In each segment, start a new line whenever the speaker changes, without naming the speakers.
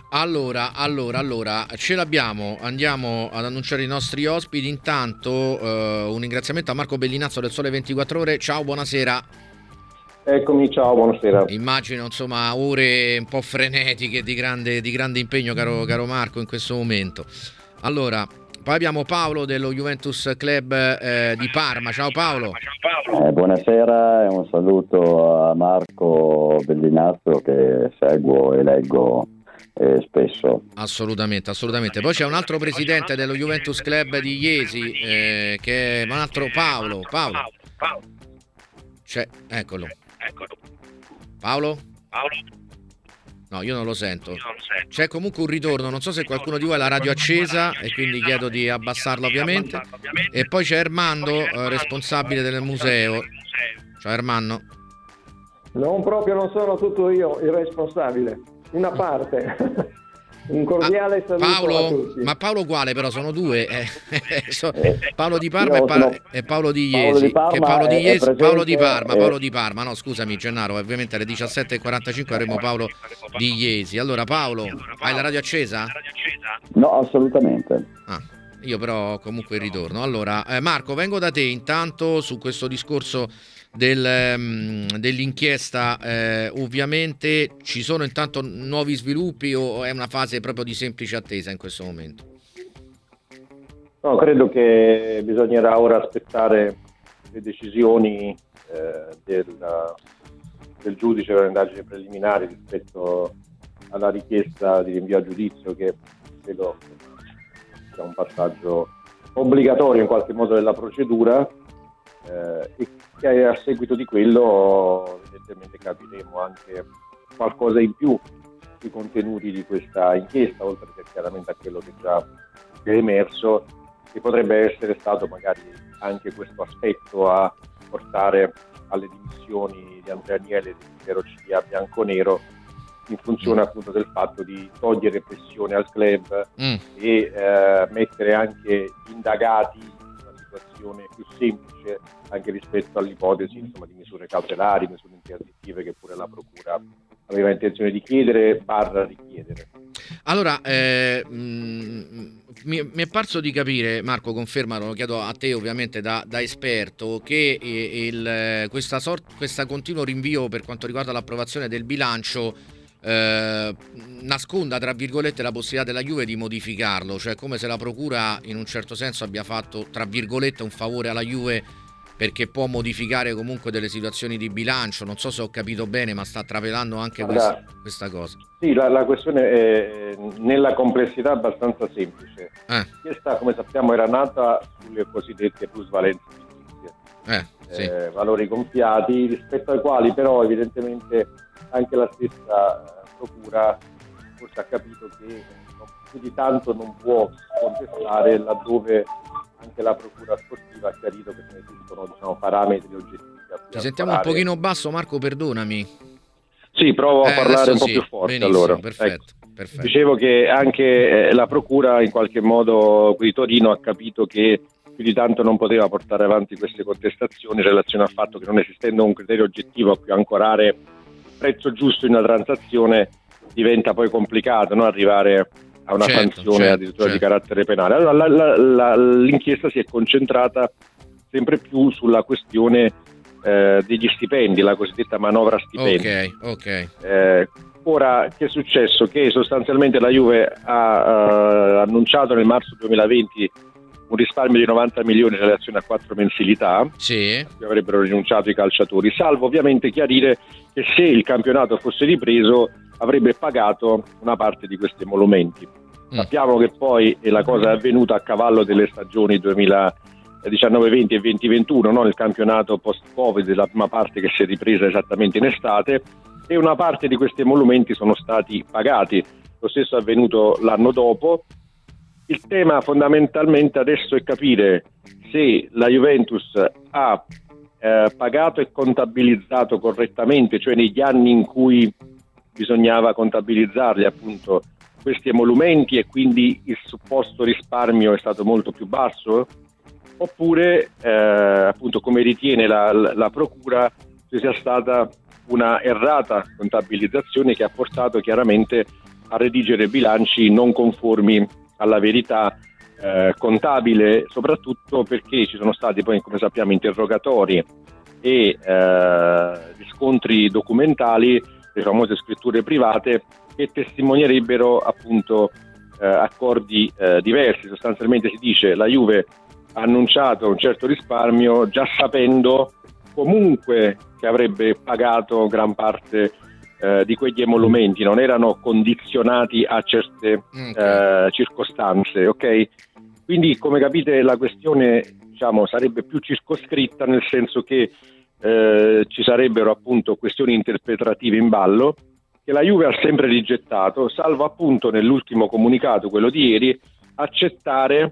Allora, ce l'abbiamo, andiamo ad annunciare i nostri ospiti. Intanto un ringraziamento a Marco Bellinazzo del Sole 24 Ore. Ciao, buonasera.
Eccomi, ciao, buonasera.
Immagino, insomma, ore un po' frenetiche di grande impegno, caro Marco, in questo momento. Allora, poi abbiamo Paolo dello Juventus Club di Parma. Ciao Paolo.
Buonasera e un saluto a Marco Bellinazzo che seguo e leggo spesso.
Assolutamente. Poi c'è un altro presidente dello Juventus Club di Iesi, che è un altro Paolo. Eccolo. Paolo? No, io non lo sento. C'è comunque un ritorno, non so se qualcuno di voi ha la radio accesa e quindi chiedo di abbassarla ovviamente. E poi c'è Ermando, responsabile del museo. Ciao Ermanno.
Non sono tutto io il responsabile, una parte. Un cordiale saluto a tutti.
Ma Paolo quale però? Sono due. Paolo di Parma e Paolo di Iesi. Paolo di Parma. No, scusami Gennaro, ovviamente alle 17:45 avremo Paolo di Iesi. Allora Paolo, hai la radio accesa?
No, assolutamente.
Io però comunque ritorno. Allora, Marco, vengo da te intanto su questo discorso dell'inchiesta. Ovviamente ci sono intanto nuovi sviluppi o è una fase proprio di semplice attesa in questo momento?
No, credo che bisognerà ora aspettare le decisioni del giudice per le indagini preliminari rispetto alla richiesta di rinvio a giudizio, che credo sia un passaggio obbligatorio in qualche modo della procedura, e che a seguito di quello evidentemente capiremo anche qualcosa in più sui contenuti di questa inchiesta, oltre che chiaramente a quello che già è emerso, che potrebbe essere stato magari anche questo aspetto a portare alle dimissioni di Andrea Agnelli e dell'intero CDA bianconero, in funzione appunto del fatto di togliere pressione al club e mettere anche gli indagati in una situazione più semplice anche rispetto all'ipotesi, insomma, di misure cautelari, misure interdittive che pure la procura aveva intenzione di chiedere / richiedere.
Allora, mi è parso di capire, Marco, confermalo, lo chiedo a te ovviamente da esperto, che questa continuo rinvio per quanto riguarda l'approvazione del bilancio nasconda tra virgolette la possibilità della Juve di modificarlo, cioè come se la procura in un certo senso abbia fatto tra virgolette un favore alla Juve perché può modificare comunque delle situazioni di bilancio. Non so se ho capito bene, ma sta travelando anche questa cosa.
Sì, la questione è nella complessità abbastanza semplice. Questa, come sappiamo, era nata sulle cosiddette plusvalenze fittizie, valori gonfiati, rispetto ai quali però evidentemente anche la stessa procura forse ha capito che più di tanto non può contestare, laddove anche la procura sportiva ha chiarito che non esistono parametri oggettivi.
Ci sentiamo un pochino basso, Marco, perdonami.
Sì, provo a parlare un po' più forte.
Benissimo,
allora.
Perfetto.
Dicevo che anche la procura in qualche modo qui di Torino ha capito che più di tanto non poteva portare avanti queste contestazioni in relazione al fatto che, non esistendo un criterio oggettivo a cui ancorare il prezzo giusto in una transazione, diventa poi complicato, no? Arrivare a una sanzione addirittura di carattere penale. Allora l'inchiesta si è concentrata sempre più sulla questione degli stipendi, la cosiddetta manovra stipendi. Ora, che è successo? Che sostanzialmente la Juve ha annunciato nel marzo 2020 un risparmio di 90 milioni in relazione a 4 mensilità che avrebbero rinunciato i calciatori, salvo ovviamente chiarire che se il campionato fosse ripreso avrebbe pagato una parte di questi emolumenti. Sappiamo che poi la cosa è avvenuta a cavallo delle stagioni 2019-20 e 2021, no? Il campionato post-Covid, la prima parte che si è ripresa esattamente in estate, e una parte di questi emolumenti sono stati pagati. Lo stesso è avvenuto l'anno dopo. Il tema fondamentalmente adesso è capire se la Juventus ha pagato e contabilizzato correttamente, cioè negli anni in cui bisognava contabilizzarli appunto questi emolumenti, e quindi il supposto risparmio è stato molto più basso, oppure appunto, come ritiene la procura, ci sia stata una errata contabilizzazione che ha portato chiaramente a redigere bilanci non conformi alla verità contabile, soprattutto perché ci sono stati poi, come sappiamo, interrogatori e riscontri documentali, le famose scritture private, che testimonierebbero appunto accordi diversi. Sostanzialmente si dice la Juve ha annunciato un certo risparmio già sapendo comunque che avrebbe pagato gran parte di quegli emolumenti, non erano condizionati a certe circostanze, ok? Quindi, come capite, la questione, diciamo, sarebbe più circoscritta, nel senso che ci sarebbero appunto questioni interpretative in ballo, che la Juve ha sempre rigettato, salvo appunto nell'ultimo comunicato, quello di ieri, accettare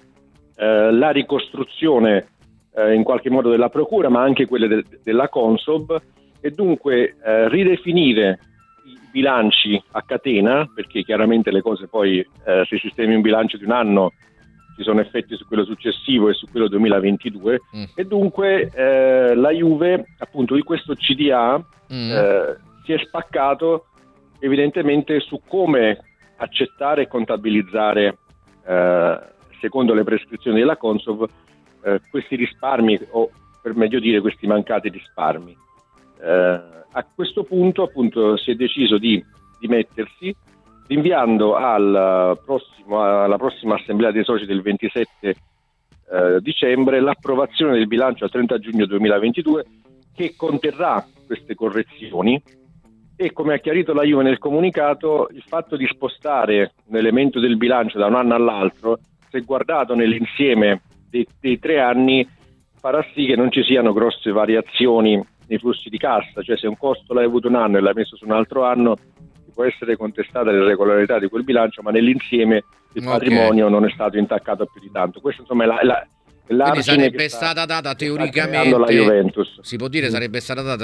la ricostruzione in qualche modo della procura, ma anche quelle della Consob, e dunque ridefinire i bilanci a catena, perché chiaramente le cose poi, se sistemi un bilancio di un anno, ci sono effetti su quello successivo e su quello 2022, e dunque la Juve, appunto, di questo CDA si è spaccato evidentemente su come accettare e contabilizzare, secondo le prescrizioni della Consob, questi risparmi, o per meglio dire questi mancati risparmi. A questo punto appunto si è deciso di dimettersi, rinviando alla prossima assemblea dei soci del 27 dicembre l'approvazione del bilancio al 30 giugno 2022, che conterrà queste correzioni. E, come ha chiarito la Juve nel comunicato, il fatto di spostare un elemento del bilancio da un anno all'altro, se guardato nell'insieme dei 3 anni, farà sì che non ci siano grosse variazioni nei flussi di cassa. Cioè, se un costo l'hai avuto un anno e l'hai messo su un altro anno, può essere contestata l'irregolarità di quel bilancio, ma nell'insieme il patrimonio non è stato intaccato più di tanto. Questo, insomma, è
quindi sarebbe stata data teoricamente
la Juventus.
Si può dire sarebbe stata data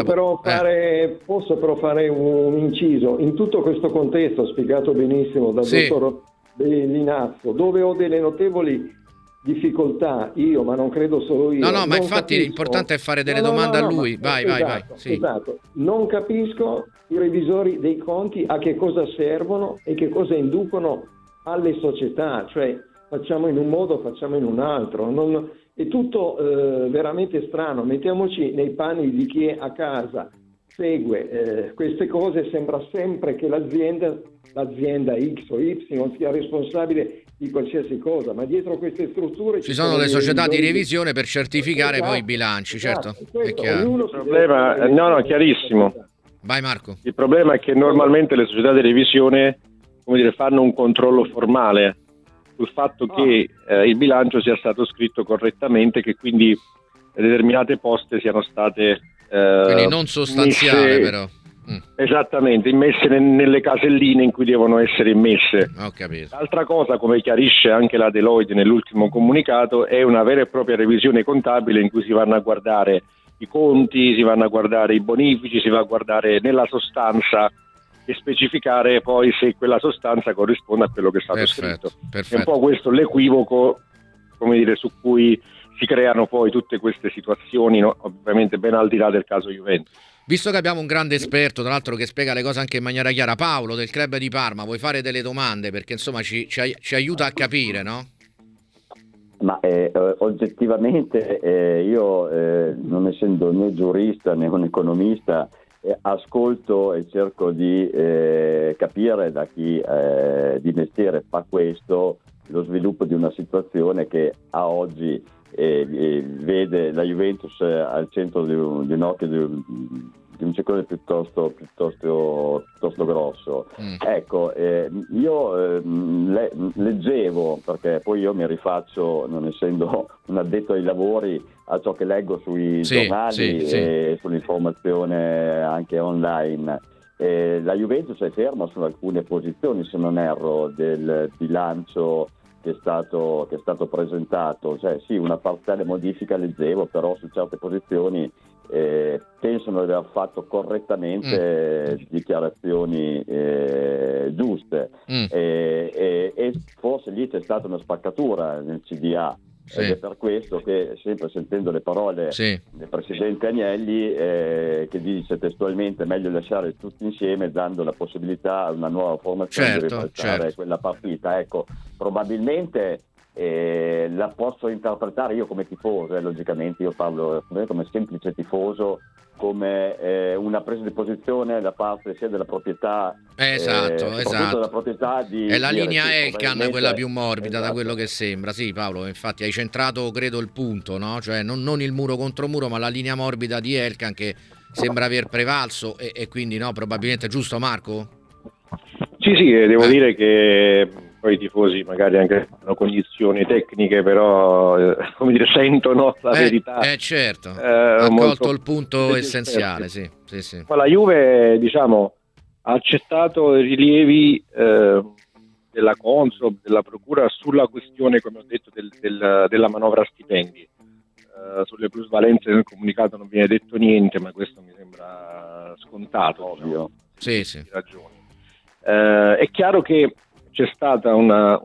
Posso però fare un inciso in tutto questo contesto spiegato benissimo dal dottor Bellinazzo, dove ho delle notevoli difficoltà io, ma non credo solo io.
No, ma infatti l'importante è fare delle domande a lui. Vai. Sì.
Esatto. Non capisco i revisori dei conti a che cosa servono e che cosa inducono alle società, cioè facciamo in un modo, facciamo in un altro. È tutto veramente strano. Mettiamoci nei panni di chi è a casa, segue queste cose, sembra sempre che l'azienda X o Y sia responsabile di qualsiasi cosa, ma dietro queste strutture
ci sono le società di revisione per certificare poi i bilanci, certo. È chiaro.
Il problema, chiarissimo.
Vai Marco.
Il problema è che normalmente le società di revisione, come dire, fanno un controllo formale sul fatto che il bilancio sia stato scritto correttamente, che quindi determinate poste siano state
quindi non sostanziale però.
Esattamente, immesse nelle caselline in cui devono essere immesse.
Ho capito.
L'altra cosa, come chiarisce anche la Deloitte nell'ultimo comunicato, è una vera e propria revisione contabile in cui si vanno a guardare i conti, si vanno a guardare i bonifici, si va a guardare nella sostanza e specificare poi se quella sostanza corrisponde a quello che è stato scritto. È un po' questo l'equivoco, come dire, su cui si creano poi tutte queste situazioni, no? Ovviamente ben al di là del caso Juventus.
Visto che abbiamo un grande esperto, tra l'altro, che spiega le cose anche in maniera chiara, Paolo del Club di Parma, vuoi fare delle domande? Perché insomma ci aiuta a capire, no?
Ma oggettivamente io, non essendo né giurista né un economista, ascolto e cerco di capire da chi di mestiere fa questo lo sviluppo di una situazione che a oggi vede la Juventus al centro di un occhio di un circolo piuttosto grosso. Ecco, io leggevo, perché poi io mi rifaccio, non essendo un addetto ai lavori, a ciò che leggo sui giornali e sull'informazione anche online. La Juventus è ferma su alcune posizioni, se non erro, del bilancio che è stato presentato. Cioè sì, una parziale modifica leggevo, però su certe posizioni pensano di aver fatto correttamente dichiarazioni giuste, e forse lì c'è stata una spaccatura nel CDA, ed è per questo che, sempre sentendo le parole del presidente Agnelli, che dice testualmente meglio lasciare tutti insieme, dando la possibilità a una nuova formazione di ribaltare quella partita. Ecco, probabilmente la posso interpretare io come tifoso, logicamente io parlo come semplice tifoso, come una presa di posizione da parte sia della proprietà,
esatto.
della proprietà
è la linea Elkann quella più morbida, da quello che sembra. Sì, Paolo, infatti hai centrato credo il punto, no? Cioè non il muro contro muro, ma la linea morbida di Elkann che sembra aver prevalso e quindi no, probabilmente, giusto Marco?
Sì, devo dire che poi i tifosi magari anche hanno cognizioni tecniche, però come dire, sentono la verità.
Certo, ha colto il punto essenziale, sì.
Ma la Juve, diciamo, ha accettato i rilievi della Consob, della Procura sulla questione, come ho detto, della manovra stipendi. Sulle plusvalenze nel comunicato non viene detto niente, ma questo mi sembra scontato, ovvio.
Sì.
Ragioni. È chiaro che c'è stata una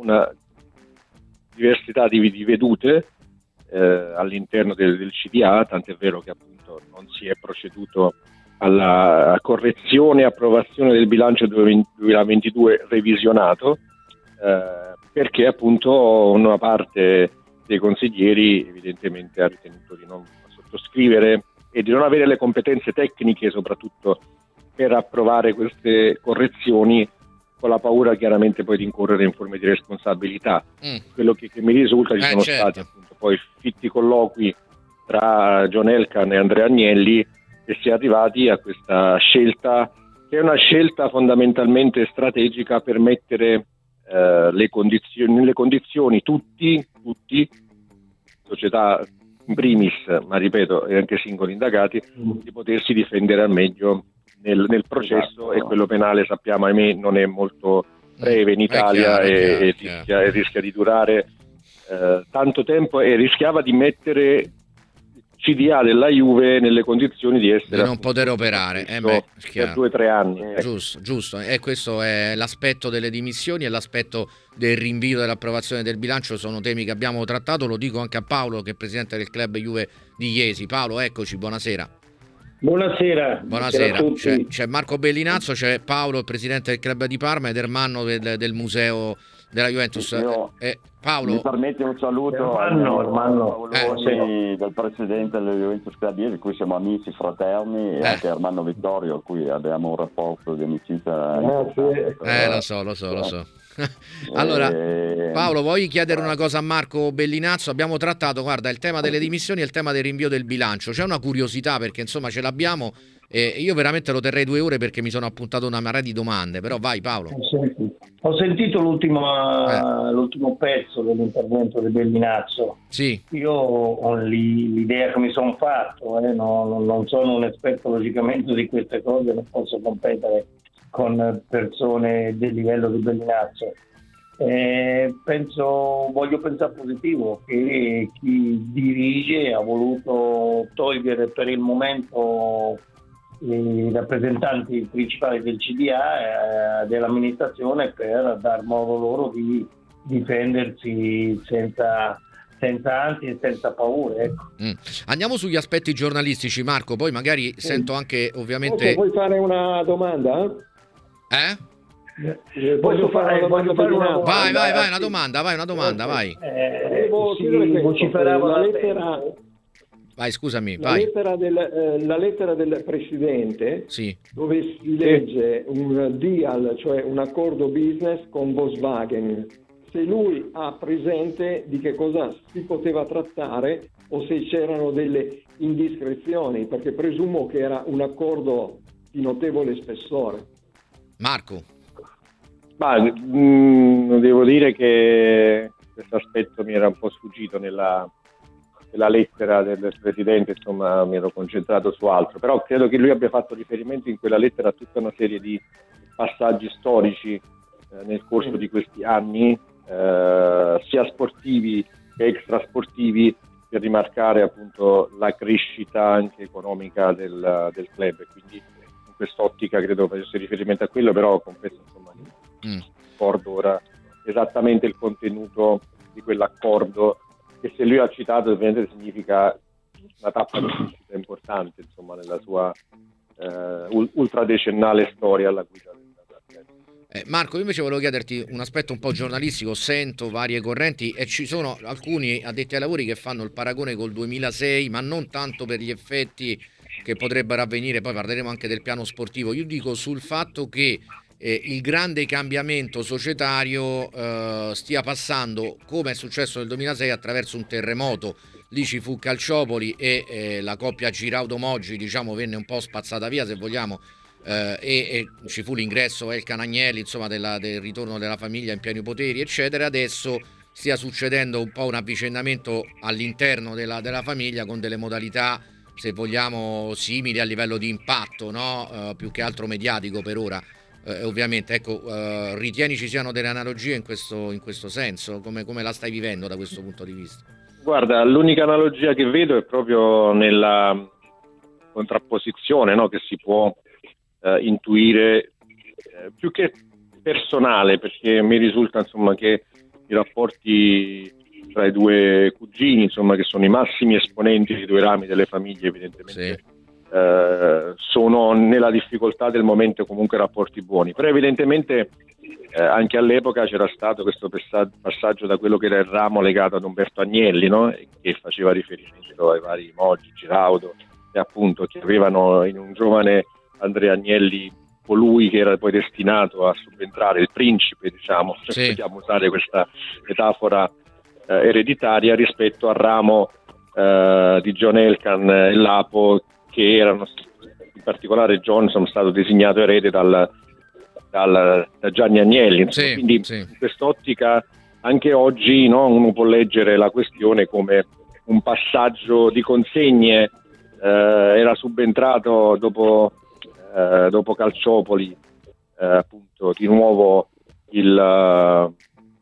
diversità di vedute all'interno del CDA, tant'è vero che appunto non si è proceduto alla correzione e approvazione del bilancio 2022 revisionato, perché appunto una parte dei consiglieri evidentemente ha ritenuto di non sottoscrivere e di non avere le competenze tecniche soprattutto per approvare queste correzioni, con la paura chiaramente poi di incorrere in forme di responsabilità. Quello che mi risulta, ci sono stati appunto poi fitti colloqui tra John Elkann e Andrea Agnelli e si è arrivati a questa scelta, che è una scelta fondamentalmente strategica per mettere nelle condizioni tutti, società in primis, ma ripeto, e anche singoli indagati, di potersi difendere al meglio nel processo. E quello penale, sappiamo, ahimè, non è molto breve in Italia, e rischia di durare tanto tempo, e rischiava di mettere CDA della Juve nelle condizioni di essere,
di non poter operare
per 2 o 3 anni.
Giusto, e questo è l'aspetto delle dimissioni e l'aspetto del rinvio dell'approvazione del bilancio. Sono temi che abbiamo trattato, lo dico anche a Paolo che è presidente del club Juve di Iesi. Paolo, eccoci, buonasera.
Buonasera a tutti.
C'è Marco Bellinazzo, c'è Paolo, il presidente del club di Parma, ed Ermanno del museo della Juventus. Paolo,
mi permette un saluto
Ermanno.
del presidente della Juventus Club, di cui siamo amici fraterni, e anche Ermanno Vittorio, a cui abbiamo un rapporto di amicizia.
Lo so. Allora, Paolo, vuoi chiedere una cosa a Marco Bellinazzo? Abbiamo trattato, guarda, il tema delle dimissioni e il tema del rinvio del bilancio. C'è una curiosità, perché insomma ce l'abbiamo, e io veramente lo terrei 2 ore perché mi sono appuntato una marea di domande, però vai Paolo.
Ho sentito l'ultimo pezzo dell'intervento di Bellinazzo.
Sì.
Io ho l'idea che mi sono fatto, non sono un esperto logicamente di queste cose, non posso competere con persone del livello di Bellinazzo. Voglio pensare positivo, che chi dirige ha voluto togliere per il momento i rappresentanti principali del CDA, dell'amministrazione, per dar modo loro di difendersi senza ansia e senza paure, ecco.
Andiamo sugli aspetti giornalistici, Marco, poi magari sento anche ovviamente...
Vuoi fare una domanda? Voglio fare una domanda.
Vai, una domanda, vai.
Vociferava la lettera.
Vai, scusami,
vai. La lettera del presidente,
sì,
dove si legge un deal, cioè un accordo business con Volkswagen. Se lui ha presente di che cosa si poteva trattare o se c'erano delle indiscrezioni, perché presumo che era un accordo di notevole spessore.
Marco?
Devo dire che questo aspetto mi era un po' sfuggito nella lettera del Presidente, insomma mi ero concentrato su altro, però credo che lui abbia fatto riferimento in quella lettera a tutta una serie di passaggi storici nel corso di questi anni, sia sportivi che extrasportivi, per rimarcare appunto la crescita anche economica del club, e quindi in quest'ottica credo facesse riferimento a quello, però confesso insomma che ricordo ora esattamente il contenuto di quell'accordo che se lui ha citato ovviamente significa una tappa importante, insomma, nella sua ultradecennale storia alla guida del
Marco, io invece volevo chiederti un aspetto un po' giornalistico. Sento varie correnti e ci sono alcuni addetti ai lavori che fanno il paragone col 2006, ma non tanto per gli effetti che potrebbero avvenire, poi parleremo anche del piano sportivo. Io dico sul fatto che il grande cambiamento societario stia passando, come è successo nel 2006, attraverso un terremoto. Lì ci fu Calciopoli e la coppia Giraudo-Moggi, diciamo, venne un po' spazzata via, se vogliamo, e ci fu l'ingresso Elkann Agnelli, insomma, del ritorno della famiglia in pieni poteri, eccetera. Adesso stia succedendo un po' un avvicendamento all'interno della famiglia con delle modalità, se vogliamo, simili a livello di impatto, no? Più che altro mediatico per ora. Ovviamente, ecco, ritieni ci siano delle analogie in questo senso? Come la stai vivendo da questo punto di vista?
Guarda, l'unica analogia che vedo è proprio nella contrapposizione, no, che si può intuire, più che personale, perché mi risulta, insomma, che i rapporti tra i due cugini, insomma, che sono i massimi esponenti dei due rami delle famiglie, evidentemente sì. Sono nella difficoltà del momento comunque rapporti buoni, però evidentemente anche all'epoca c'era stato questo passaggio da quello che era il ramo legato ad Umberto Agnelli, no? Che faceva riferimento ai vari Moggi, Giraudo, e appunto che avevano in un giovane Andrea Agnelli colui che era poi destinato a subentrare, il principe, diciamo, sì. Possiamo usare questa metafora ereditaria rispetto al ramo di John Elkann e Lapo, che erano, in particolare John, sono stato designato erede da Gianni Agnelli, sì, quindi sì. In quest'ottica anche oggi, no, uno può leggere la questione come un passaggio di consegne. Era subentrato dopo Calciopoli appunto di nuovo la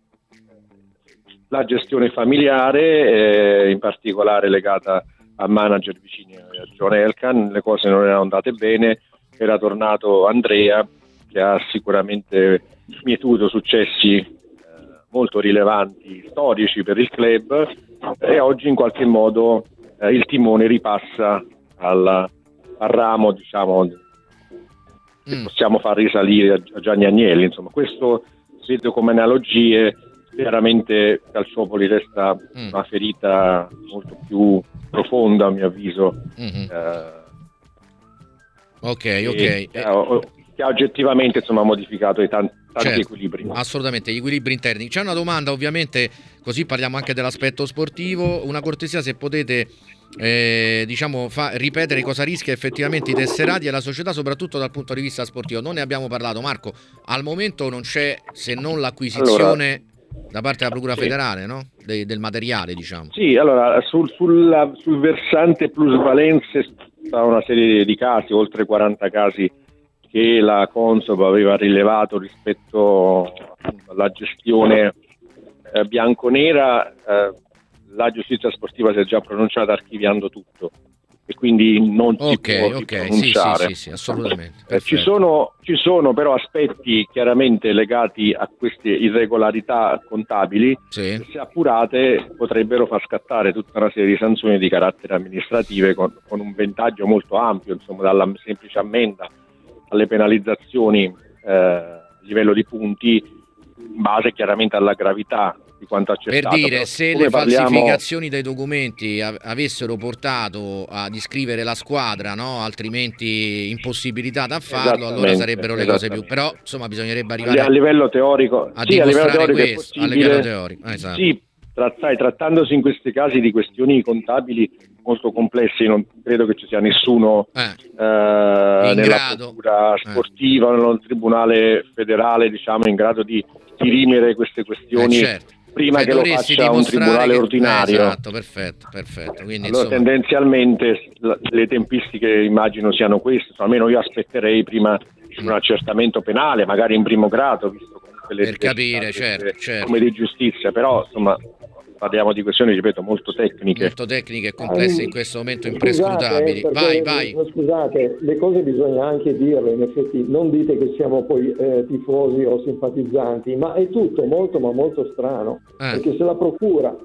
gestione familiare, in particolare legata a manager vicini a John Elkann. Le cose non erano andate bene, era tornato Andrea, che ha sicuramente mietuto successi molto rilevanti, storici per il club, e oggi in qualche modo il timone ripassa al ramo, diciamo, che possiamo far risalire a Gianni Agnelli. Insomma, questo vedo come analogie. Chiaramente Calciopoli resta una ferita molto più profonda, a mio avviso.
Ok.
Che ha oggettivamente, insomma, modificato tanti
certo,
equilibri.
Assolutamente, gli equilibri interni. C'è una domanda, ovviamente, così parliamo anche dell'aspetto sportivo. Una cortesia, se potete ripetere cosa rischia effettivamente i tesserati e la società, soprattutto dal punto di vista sportivo. Non ne abbiamo parlato, Marco. Al momento non c'è, se non l'acquisizione da parte della Procura federale, no? Del materiale, diciamo.
Sì, allora sul versante plusvalenze sta una serie di casi, oltre 40 casi che la Consob aveva rilevato rispetto alla gestione bianconera. La giustizia sportiva si è già pronunciata archiviando tutto e quindi non si può pronunciare.
Sì, assolutamente.
Ci sono però aspetti chiaramente legati a queste irregolarità contabili che, se appurate, potrebbero far scattare tutta una serie di sanzioni di carattere amministrative con un ventaggio molto ampio, insomma, dalla semplice ammenda alle penalizzazioni a livello di punti, in base chiaramente alla gravità di quanto accertato.
Per dire, se le falsificazioni dei documenti avessero portato ad iscrivere la squadra, no, altrimenti impossibilità da farlo, allora sarebbero le cose più. Però insomma bisognerebbe arrivare
a livello teorico,
a dimostrare questo, a livello teorico. Esatto.
Sì, trattandosi in questi casi di questioni contabili molto complesse, non credo che ci sia nessuno nella procura sportiva, nel tribunale federale, diciamo, in grado di dirimere queste questioni.
Certo.
Prima che lo faccia un tribunale ordinario.
Esatto, perfetto. Quindi,
allora, tendenzialmente le tempistiche immagino siano queste, almeno io aspetterei prima un accertamento penale, magari in primo grado, visto comunque le
per capire, certo.
come di giustizia, però insomma parliamo di questioni, ripeto, molto tecniche
e complesse, in questo momento imprescrutabili. Vai.
Scusate, le cose bisogna anche dirle, in effetti non dite che siamo poi tifosi o simpatizzanti, ma è tutto molto ma molto strano, perché se la procura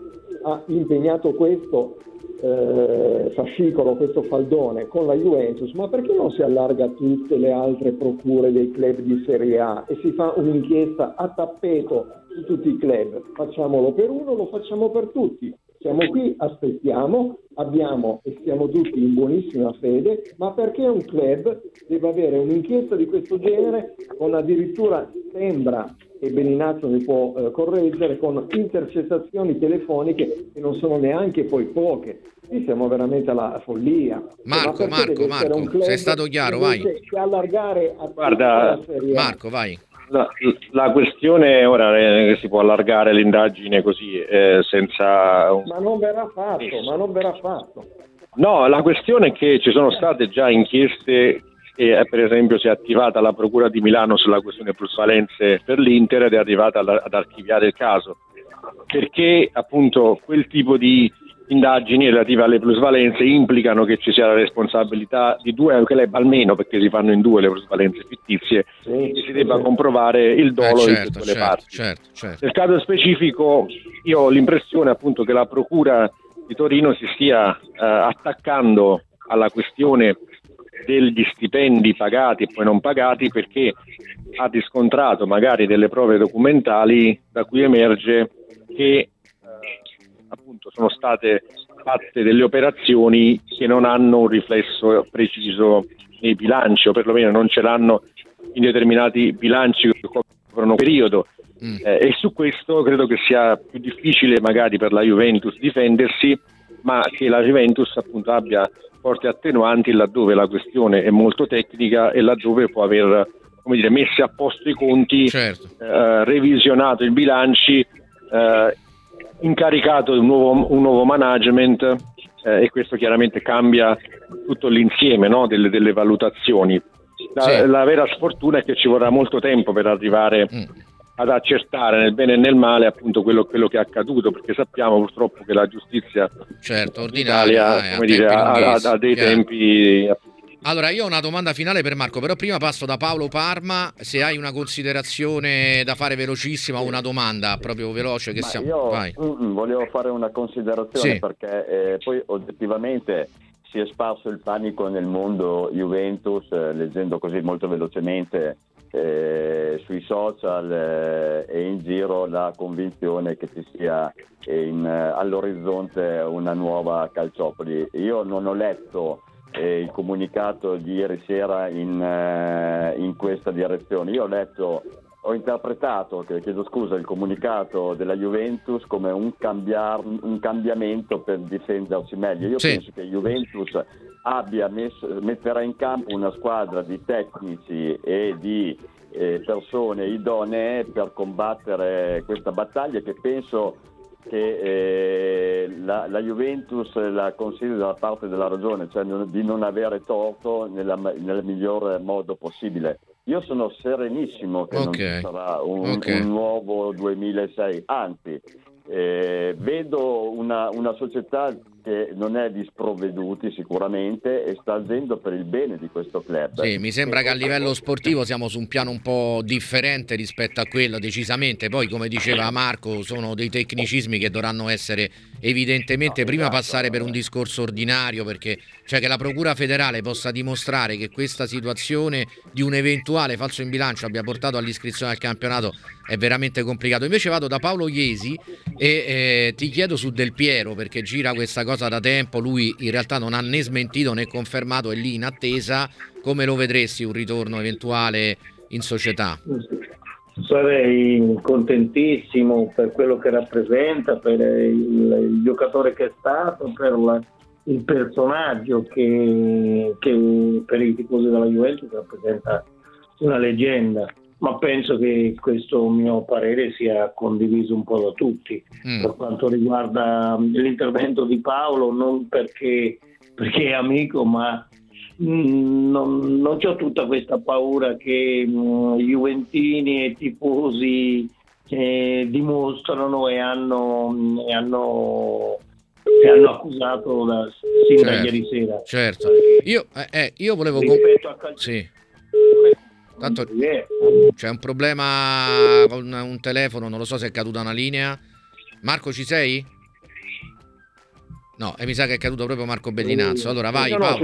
ha impegnato questo fascicolo, questo faldone con la Juventus, ma perché non si allarga a tutte le altre procure dei club di Serie A e si fa un'inchiesta a tappeto di tutti i club? Facciamolo per uno, lo facciamo per tutti. Siamo qui, aspettiamo, abbiamo e siamo tutti in buonissima fede, ma perché un club deve avere un'inchiesta di questo genere con addirittura, sembra, e Beninazzo mi può correggere, con intercettazioni telefoniche che non sono neanche poi poche. Qui siamo veramente alla follia.
Marco, sei stato chiaro, vai.
Che allargare a
Guarda,
la Serie A.
Marco, vai.
La questione ora è che si può allargare l'indagine così senza...
Ma non verrà fatto.
No, la questione è che ci sono state già inchieste e per esempio si è attivata la Procura di Milano sulla questione plusvalenze per l'Inter ed è arrivata ad archiviare il caso, perché appunto quel tipo di indagini relative alle plusvalenze implicano che ci sia la responsabilità di due club almeno, perché si fanno in due le plusvalenze fittizie, e si debba comprovare il dolo di tutte le parti.
Certo.
Nel caso specifico io ho l'impressione appunto che la Procura di Torino si stia attaccando alla questione degli stipendi pagati e poi non pagati, perché ha riscontrato magari delle prove documentali da cui emerge che appunto sono state fatte delle operazioni che non hanno un riflesso preciso nei bilanci, o perlomeno non ce l'hanno in determinati bilanci che coprono un periodo. E su questo credo che sia più difficile magari per la Juventus difendersi, ma che la Juventus appunto abbia forti attenuanti laddove la questione è molto tecnica e laddove può aver, come dire, messo a posto i conti, revisionato i bilanci, incaricato un nuovo management, e questo chiaramente cambia tutto l'insieme, no, delle valutazioni. La vera sfortuna è che ci vorrà molto tempo per arrivare ad accertare nel bene e nel male appunto quello che è accaduto, perché sappiamo purtroppo che la giustizia
ordinaria
ha dei tempi.
Allora, io ho una domanda finale per Marco, però prima passo da Paolo Parma, se hai una considerazione da fare velocissima o una domanda proprio veloce che siamo...
Vai. Volevo fare una considerazione, perché poi oggettivamente si è sparso il panico nel mondo Juventus, leggendo così molto velocemente sui social e in giro la convinzione che ci sia all'orizzonte una nuova Calciopoli. Io non ho letto il comunicato di ieri sera in questa direzione. Io ho interpretato, chiedo scusa, il comunicato della Juventus come un cambiamento per difendersi meglio. Io penso che Juventus metterà in campo una squadra di tecnici e di persone idonee per combattere questa battaglia, che penso che la Juventus la considera dalla parte della ragione, cioè di non avere torto nel miglior modo possibile. Io sono serenissimo che non ci sarà un nuovo 2006, anzi vedo una società che non è di sprovveduti sicuramente e sta agendo per il bene di questo club.
Sì, mi sembra che a livello sportivo siamo su un piano un po' differente rispetto a quello, decisamente. Poi, come diceva Marco, sono dei tecnicismi che dovranno essere evidentemente prima passare per un discorso ordinario, perché cioè che la Procura federale possa dimostrare che questa situazione di un eventuale falso in bilancio abbia portato all'iscrizione al campionato è veramente complicato. Invece vado da Paolo Iesi e ti chiedo su Del Piero, perché gira questa cosa da tempo, lui in realtà non ha né smentito né confermato, è lì in attesa. Come lo vedresti un ritorno eventuale in società?
Sarei contentissimo per quello che rappresenta, per il giocatore che è stato, per il personaggio che per i tifosi della Juventus rappresenta una leggenda, ma penso che questo mio parere sia condiviso un po' da tutti. Per quanto riguarda l'intervento di Paolo, non perché è amico, ma non c'ho tutta questa paura che juventini e tifosi dimostrano e hanno accusato sin da ieri sera.
Certo. Io volevo tanto c'è un problema con un telefono, non lo so se è caduta una linea. Marco, ci sei? No, e mi sa che è caduto proprio Marco Bellinazzo. Allora vai, Paolo.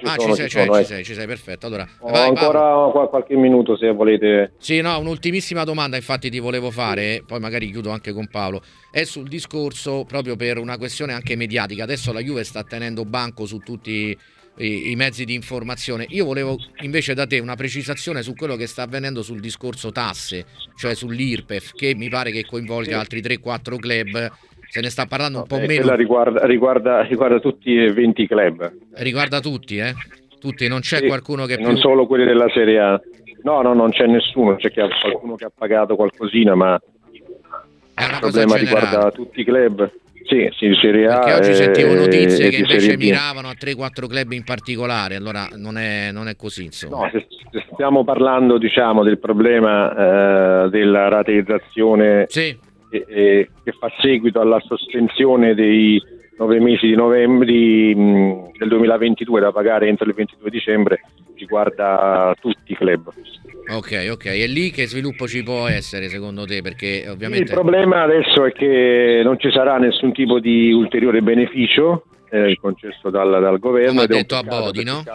Ci
sei, perfetto. Allora,
vai, ancora Paolo. Qualche minuto se volete.
Sì, no, un'ultimissima domanda infatti ti volevo fare, poi magari chiudo anche con Paolo. È sul discorso proprio per una questione anche mediatica. Adesso la Juve sta tenendo banco su tutti i mezzi di informazione. Io volevo invece da te una precisazione su quello che sta avvenendo sul discorso tasse, cioè sull'IRPEF, che mi pare che coinvolga altri 3-4 club. Se ne sta parlando un po' meno.
Riguarda tutti e 20 club.
Riguarda tutti, Tutti, non c'è qualcuno che
non solo quelli della Serie A. No, non c'è nessuno, c'è qualcuno che ha pagato qualcosina, ma il problema riguarda tutti i club. Sì, di Serie A.
Perché oggi sentivo notizie che invece miravano a 3-4 club in particolare, allora non è così, insomma.
No, se stiamo parlando, diciamo, del problema della rateizzazione.
Sì.
Che fa seguito alla sospensione dei 9 mesi di novembre del 2022 da pagare entro il 22 dicembre, riguarda tutti i club.
Ok, e lì che sviluppo ci può essere secondo te? Perché ovviamente
il problema adesso è che non ci sarà nessun tipo di ulteriore beneficio concesso dal governo.
Come ha detto Abodi, no?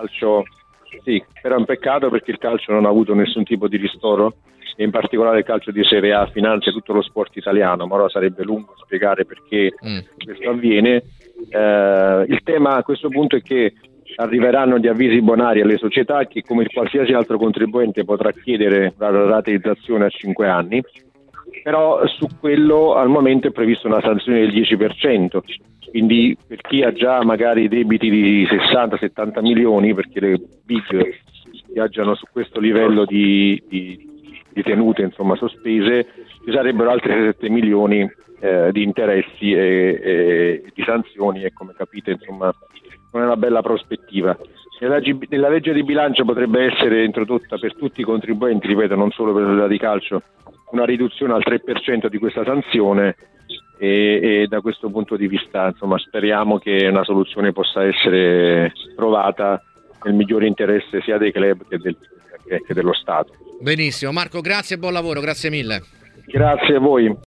Sì, però è un peccato perché il calcio non ha avuto nessun tipo di ristoro, e in particolare il calcio di Serie A finanzia tutto lo sport italiano, ma ora sarebbe lungo spiegare perché questo avviene. Il tema a questo punto è che arriveranno gli avvisi bonari alle società che, come qualsiasi altro contribuente, potrà chiedere la rateizzazione a 5 anni, però su quello al momento è prevista una sanzione del 10%, quindi per chi ha già magari debiti di 60-70 milioni, perché le big viaggiano su questo livello di tenute, insomma, sospese, ci sarebbero altri 7 milioni di interessi e di sanzioni, e come capite, insomma, non è una bella prospettiva. Nella legge di bilancio potrebbe essere introdotta per tutti i contribuenti, ripeto, non solo per la società di calcio, una riduzione al 3% di questa sanzione, e da questo punto di vista, insomma, speriamo che una soluzione possa essere trovata nel migliore interesse sia dei club che dello Stato.
Benissimo, Marco, grazie e buon lavoro, grazie mille.
Grazie a voi.